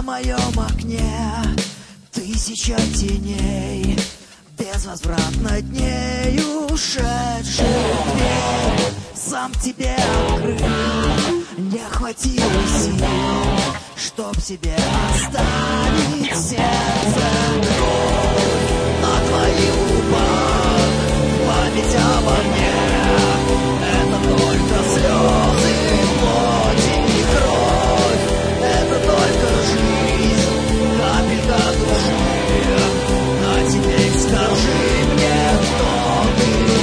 моем окне тысяча теней, безвозвратно дней ушедших дней. Сам тебе открыл, не хватило сил, чтоб себе оставить сердце. На твоих губах память обо мне — это только слезы, плоть и кровь. Это только жизнь, капелька души. А теперь скажи мне, кто ты?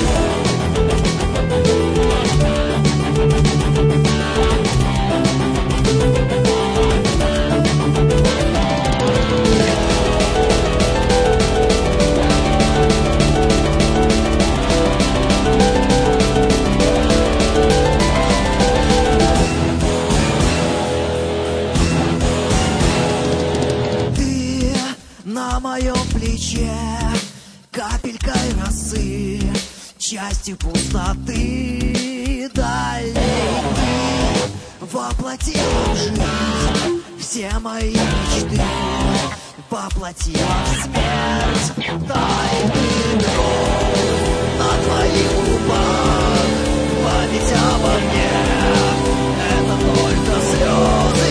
На моем плече капелькой росы, частью пустоты дальней ты воплотила в жизнь все мои мечты, воплотила в смерть тайный кровь. На твоих губах память обо мне — это только слезы.